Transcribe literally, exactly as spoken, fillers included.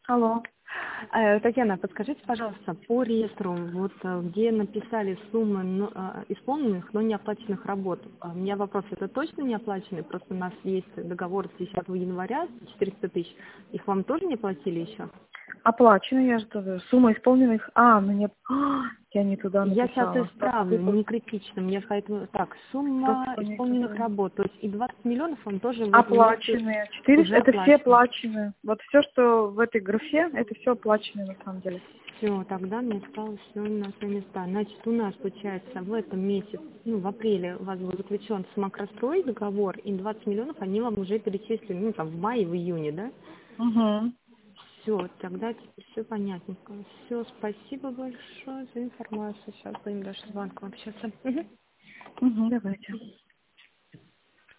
Алло. Э, Татьяна, подскажите, пожалуйста, по реестру, вот э, где написали суммы но, э, исполненных, но не оплаченных работ. А У меня вопрос, это точно не оплаченные? Просто у нас есть договор с десятого января, четыреста тысяч. Их вам тоже не платили еще? Оплачено, я же тоже. Сумма исполненных. А, ну нет. А, я не туда Я сейчас написала. исправлю, не критично. Мне поэтому так, сумма исполненных Дополнительные. работ, то есть и двадцать миллионов вам тоже в этом месяце Оплаченные. четыреста, уже это все оплачено. оплаченные. Вот все, что в этой графе, это все оплаченные на самом деле. Все, тогда мне стало все на свои места. Значит, у нас получается в этом месяце, ну, в апреле у вас был заключен с Макрострой договор, и двадцать миллионов они вам уже перечислили, ну, там, в мае, в июне, да? Угу. Все, тогда теперь все понятненько. Все, спасибо большое за информацию. Сейчас будем дальше с банком общаться. Мгм. Угу, давайте.